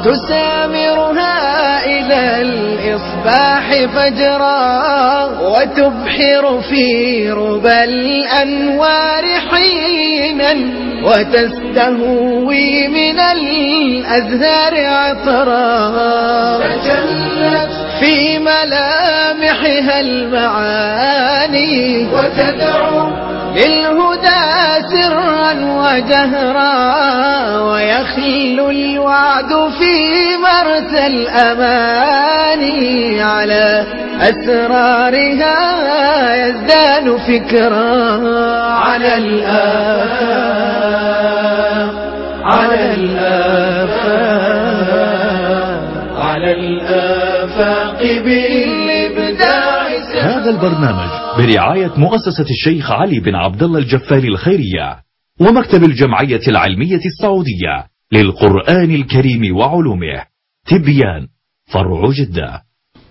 تسامرها إلى الإصباح فجرا، وتبحر في ربى الأنوار حينا، وتستهوي من الأزهار عطرا. تجلت في ملامحها المعاني، وتدعو للهدى سرا وجهرا، ويخل الوعد في مرسى الأماني، على أسرارها يزدان فكرا. على الآفاق، على الآفاق، على الآفاق بالإبداع. هذا البرنامج برعاية مؤسسة الشيخ علي بن عبد الله الجفاري الخيرية ومكتب الجمعية العلمية السعودية للقرآن الكريم وعلومه، تبيان، فرع جدة.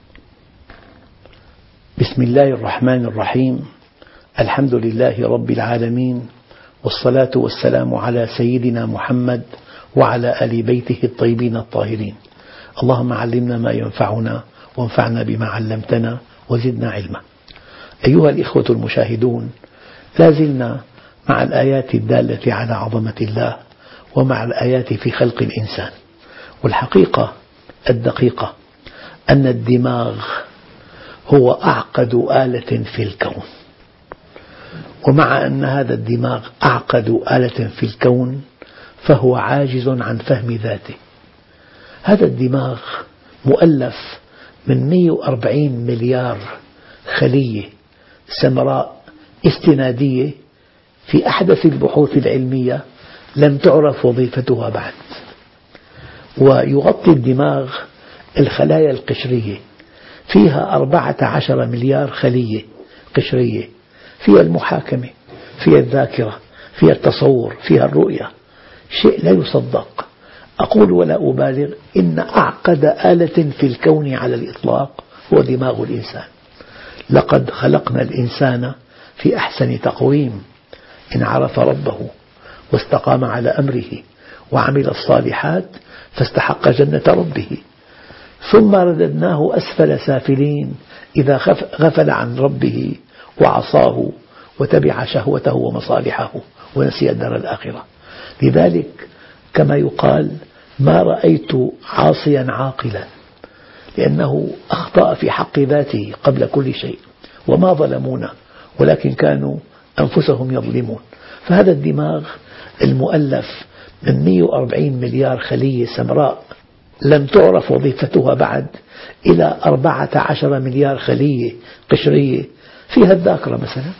بسم الله الرحمن الرحيم. الحمد لله رب العالمين، والصلاة والسلام على سيدنا محمد وعلى آل بيته الطيبين الطاهرين. اللهم علمنا ما ينفعنا، وانفعنا بما علمتنا، وزدنا علما. أيها الإخوة المشاهدون، لا زلنا مع الآيات الدالة على عظمة الله، ومع الآيات في خلق الإنسان. والحقيقة الدقيقة أن الدماغ هو أعقد آلة في الكون، ومع أن هذا الدماغ أعقد آلة في الكون فهو عاجز عن فهم ذاته. هذا الدماغ مؤلف من 140 مليار خلية سمراء استنادية في أحدث البحوث العلمية لم تعرف وظيفتها بعد. ويغطي الدماغ الخلايا القشرية، فيها 14 مليار خلية قشرية، فيها المحاكمة، فيها الذاكرة، فيها التصور، فيها الرؤية. شيء لا يصدق. أقول ولا أبالغ، إن أعقد آلة في الكون على الإطلاق هو دماغ الإنسان. لقد خلقنا الإنسان في أحسن تقويم، إن عرف ربه واستقام على أمره وعمل الصالحات فاستحق جنة ربه، ثم رددناه أسفل سافلين إذا غفل عن ربه وعصاه وتبع شهوته ومصالحه ونسي الدار الآخرة. لذلك كما يقال: ما رأيت عاصيا عاقلا، لأنه أخطأ في حق ذاته قبل كل شيء، وما ظلمونا ولكن كانوا أنفسهم يظلمون. فهذا الدماغ المؤلف من 140 مليار خلية سمراء لم تعرف وظيفتها بعد، إلى 14 مليار خلية قشرية فيها الذاكرة مثلا.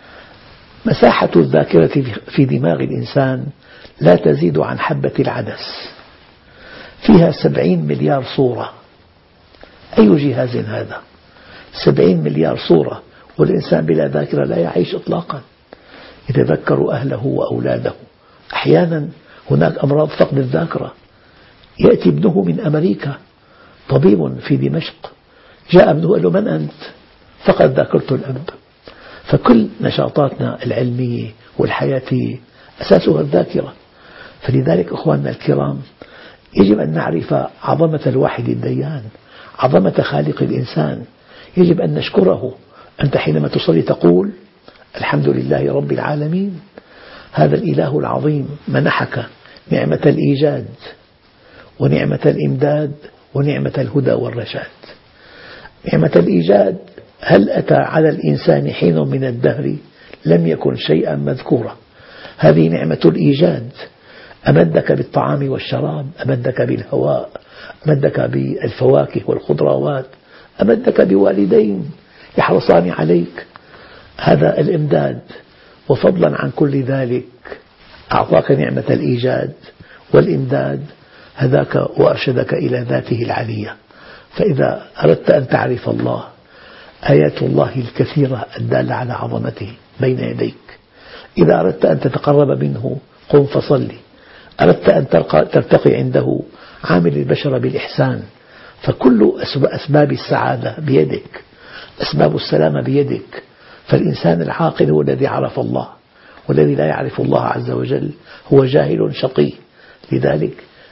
مساحة الذاكرة في دماغ الإنسان لا تزيد عن حبة العدس، فيها 70 مليار صورة. أي جهاز هذا؟ 70 مليار صورة، والإنسان بلا ذاكرة لا يعيش إطلاقا. يتذكر أهله وأولاده. أحيانا هناك أمراض فقد الذاكرة. يأتي ابنه من أمريكا، طبيب في دمشق، جاء ابنه قال له: من أنت؟ فقد ذاكرة الأب. فكل نشاطاتنا العلمية والحياتية أساسها الذاكرة. فلذلك أخواننا الكرام، يجب أن نعرف عظمة الواحد الديان، عظمة خالق الإنسان. يجب أن نشكره. أنت حينما تصلي تقول: الحمد لله رب العالمين. هذا الإله العظيم منحك نعمة الإيجاد ونعمة الإمداد ونعمة الهدى والرشاد. نعمة الإيجاد: هل أتى على الإنسان حين من الدهر لم يكن شيئا مذكورا. هذه نعمة الإيجاد. أمدك بالطعام والشراب، أمدك بالهواء، أمدك بالفواكه والخضروات، أمدك بوالدين يحرصان عليك. هذا الإمداد. وفضلا عن كل ذلك أعطاك نعمة الإيجاد والإمداد، هداك وأرشدك إلى ذاته العلية. فإذا أردت أن تعرف الله، آيات الله الكثيرة الدالة على عظمته بين يديك. إذا أردت أن تتقرب منه، قم فصلي. أردت أن ترتقي عنده، عامل البشر بالإحسان. فكل أسباب السعادة بيدك، أسباب السلامة بيدك. فالإنسان العاقل هو الذي عرف الله، والذي لا يعرف الله عز وجل هو جاهل شقي. لذلك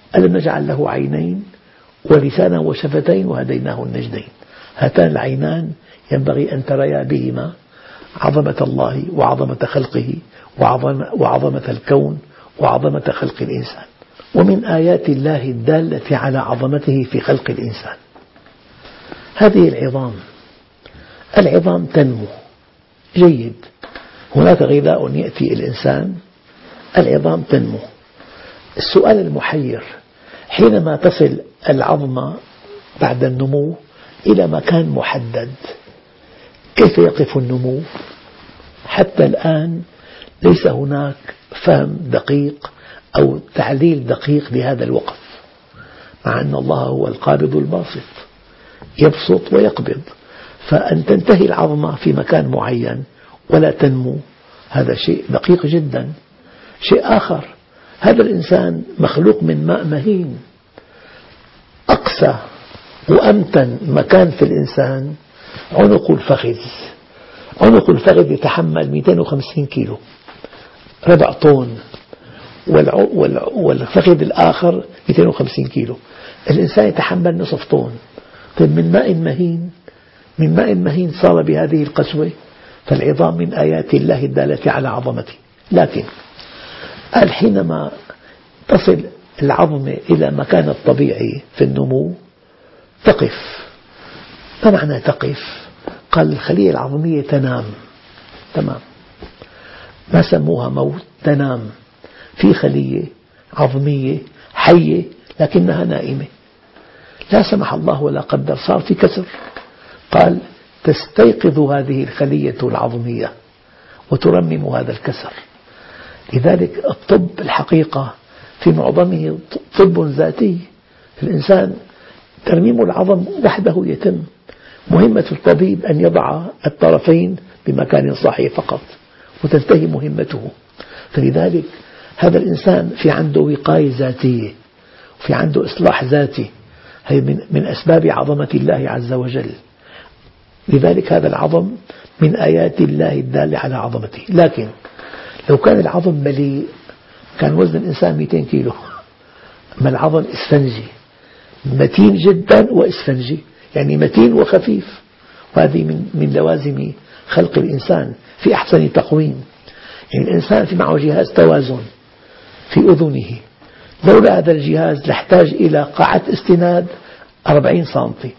ألم نجعل له عينين ولسانا وشفتين وهديناه النجدين. هاتان العينان ينبغي أن تريا بهما عظمة الله وعظمة خلقه وعظمة الكون وعظمة خلق الإنسان. ومن آيات الله الدالة على عظمته في خلق الإنسان هذه العظام تنمو جيد، هناك غذاء يأتي الإنسان، العظام تنمو. السؤال المحير حينما تصل العظمة بعد النمو إلى مكان محدد كيف يقف النمو؟ حتى الآن ليس هناك فهم دقيق أو تعليل دقيق لهذا الوقف، مع أن الله هو القابض الباسط يبسط ويقبض، فأن تنتهي العظمة في مكان معين ولا تنمو هذا شيء دقيق جدا. شيء آخر، هذا الإنسان مخلوق من ماء مهين، أقسى وأمتن مكان في الإنسان عنق الفخذ. عنق الفخذ يتحمل 250 كيلو، ربع طن، والفخذ الآخر 250 كيلو، الإنسان يتحمل نصف طن. طيب من ماء مهين صار بهذه القسوة، فالعظام من آيات الله الدالة على عظمته. لكن حينما تصل العظمة إلى مكان الطبيعي في النمو تقف. ما معنى تقف؟ قال الخلية العظمية تنام، تمام، ما سموها موت، تنام. في خلية عظمية حية لكنها نائمة، لا سمح الله ولا قدر صار في كسر، قال تستيقظ هذه الخلية العظمية وترمم هذا الكسر. لذلك الطب الحقيقة في معظمه طب ذاتي، الإنسان ترميم العظم وحده يتم. مهمة الطبيب أن يضع الطرفين بمكان صحيح فقط وتنتهي مهمته. فلذلك هذا الإنسان في عنده وقاية ذاتية وفي عنده إصلاح ذاتي، هي من أسباب عظمة الله عز وجل. لذلك هذا العظم من آيات الله الدالة على عظمته. لكن لو كان العظم مليء كان وزن الإنسان 200 كيلو، أما العظم إسفنجي متين جدا وإسفنجي، يعني متين وخفيف، وهذه من لوازم خلق الإنسان في أحسن تقويم. يعني الإنسان في معه جهاز توازن في أذنه، لولا هذا الجهاز لاحتاج إلى قاعة استناد 40 سنتي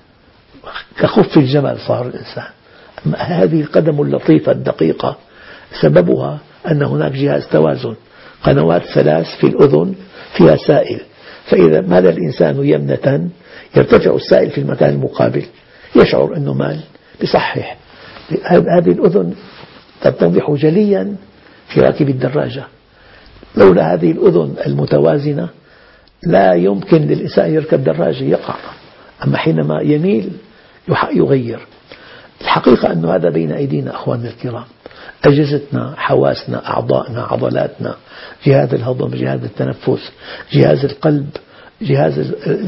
كخف الجمل صار الإنسان. هذه القدم اللطيفة الدقيقة سببها أن هناك جهاز توازن، قنوات 3 في الأذن فيها سائل، فإذا مال الإنسان يمنة يرتفع السائل في المكان المقابل، يشعر أنه مال بصحح. هذه الأذن تتضح جليا في راكب الدراجة، لولا هذه الأذن المتوازنة لا يمكن للإنسان يركب دراجة، يقع. أما حينما يميل يغير. الحقيقة أن هذا بين أيدينا أخواننا الكرام، أجهزتنا، حواسنا، أعضائنا، عضلاتنا، جهاز الهضم، جهاز التنفس، جهاز القلب، جهاز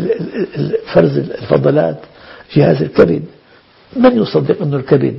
فرز الفضلات، جهاز الكبد. من يصدق أن الكبد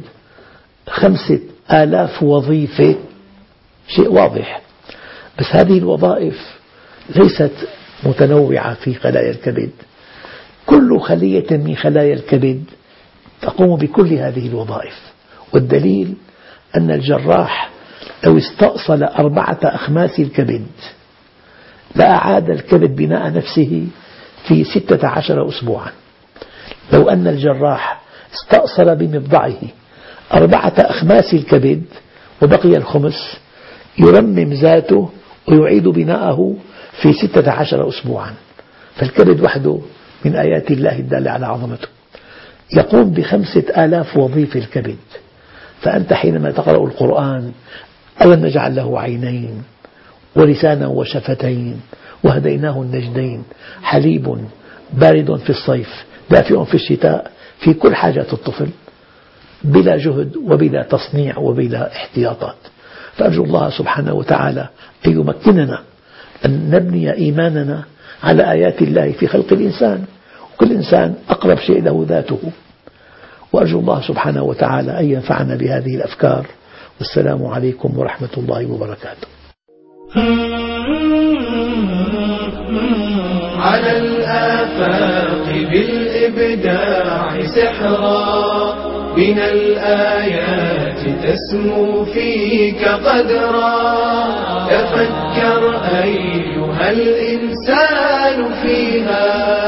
5000 وظيفة؟ شيء واضح. بس هذه الوظائف ليست متنوعة في خلايا الكبد، كل خلية من خلايا الكبد تقوم بكل هذه الوظائف. والدليل أن الجراح لو استأصل 4 أخماس الكبد لأعاد الكبد بناء نفسه في 16 أسبوعا. لو أن الجراح استأصل بمفضعه 4 أخماس الكبد وبقي الخمس يرمم ذاته ويعيد بناءه في 16 أسبوعا. فالكبد وحده من آيات الله الدالة على عظمته، يقوم ب5000 وظيفة الكبد. فأنت حينما تقرأ القرآن ألم نجعل له عينين ولسانا وشفتين وهديناه النجدين، حليب بارد في الصيف دافئ في الشتاء، في كل حاجات الطفل بلا جهد وبلا تصنيع وبلا احتياطات. فأرجو الله سبحانه وتعالى أن يمكننا أن نبني إيماننا على آيات الله في خلق الإنسان، وكل إنسان أقرب شيء له ذاته. وأرجو الله سبحانه وتعالى أن ينفعنا بهذه الأفكار. والسلام عليكم ورحمة الله وبركاته. على الآفاق بالإبداع سحرا، من الآيات تسمو فيك قدرا. تفكر أيها الإنسان فيها